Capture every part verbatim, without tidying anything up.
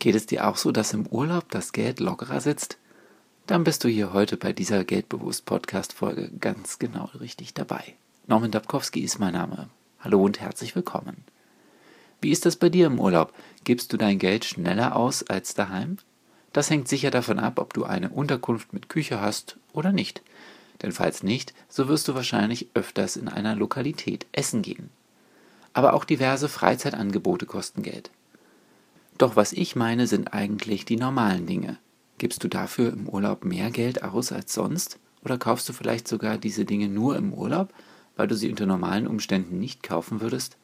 Geht es dir auch so, dass im Urlaub das Geld lockerer sitzt? Dann bist du hier heute bei dieser Geldbewusst-Podcast-Folge ganz genau richtig dabei. Norman Dabkowski ist mein Name. Hallo und herzlich willkommen. Wie ist das bei dir im Urlaub? Gibst du dein Geld schneller aus als daheim? Das hängt sicher davon ab, ob du eine Unterkunft mit Küche hast oder nicht. Denn falls nicht, so wirst du wahrscheinlich öfters in einer Lokalität essen gehen. Aber auch diverse Freizeitangebote kosten Geld. Doch was ich meine, sind eigentlich die normalen Dinge. Gibst du dafür im Urlaub mehr Geld aus als sonst? Oder kaufst du vielleicht sogar diese Dinge nur im Urlaub, weil du sie unter normalen Umständen nicht kaufen würdest?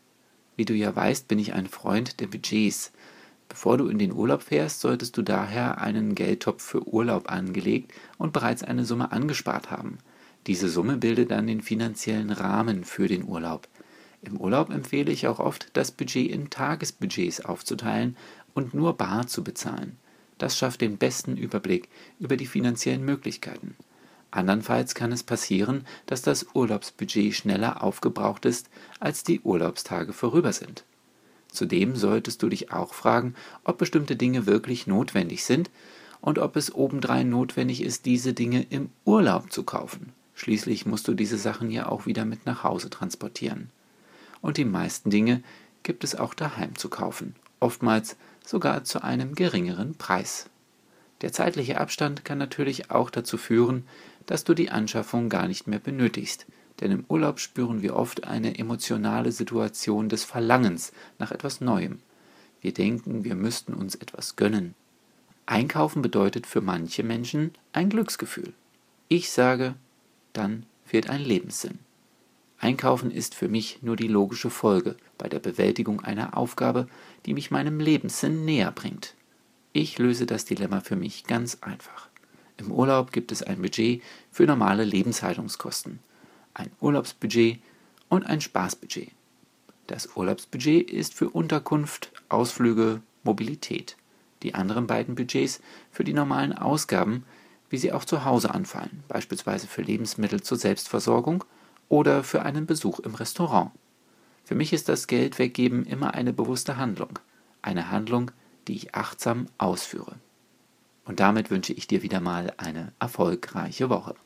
Wie du ja weißt, bin ich ein Freund der Budgets. Bevor du in den Urlaub fährst, solltest du daher einen Geldtopf für Urlaub angelegt und bereits eine Summe angespart haben. Diese Summe bildet dann den finanziellen Rahmen für den Urlaub. Im Urlaub empfehle ich auch oft, das Budget in Tagesbudgets aufzuteilen und nur bar zu bezahlen. Das schafft den besten Überblick über die finanziellen Möglichkeiten. Andernfalls kann es passieren, dass das Urlaubsbudget schneller aufgebraucht ist, als die Urlaubstage vorüber sind. Zudem solltest du dich auch fragen, ob bestimmte Dinge wirklich notwendig sind und ob es obendrein notwendig ist, diese Dinge im Urlaub zu kaufen. Schließlich musst du diese Sachen ja auch wieder mit nach Hause transportieren. Und die meisten Dinge gibt es auch daheim zu kaufen, oftmals sogar zu einem geringeren Preis. Der zeitliche Abstand kann natürlich auch dazu führen, dass du die Anschaffung gar nicht mehr benötigst, denn im Urlaub spüren wir oft eine emotionale Situation des Verlangens nach etwas Neuem. Wir denken, wir müssten uns etwas gönnen. Einkaufen bedeutet für manche Menschen ein Glücksgefühl. Ich sage, dann fehlt ein Lebenssinn. Einkaufen ist für mich nur die logische Folge bei der Bewältigung einer Aufgabe, die mich meinem Lebenssinn näher bringt. Ich löse das Dilemma für mich ganz einfach. Im Urlaub gibt es ein Budget für normale Lebenshaltungskosten, ein Urlaubsbudget und ein Spaßbudget. Das Urlaubsbudget ist für Unterkunft, Ausflüge, Mobilität. Die anderen beiden Budgets für die normalen Ausgaben, wie sie auch zu Hause anfallen, beispielsweise für Lebensmittel zur Selbstversorgung oder für einen Besuch im Restaurant. Für mich ist das Geld weggeben immer eine bewusste Handlung. Eine Handlung, die ich achtsam ausführe. Und damit wünsche ich dir wieder mal eine erfolgreiche Woche.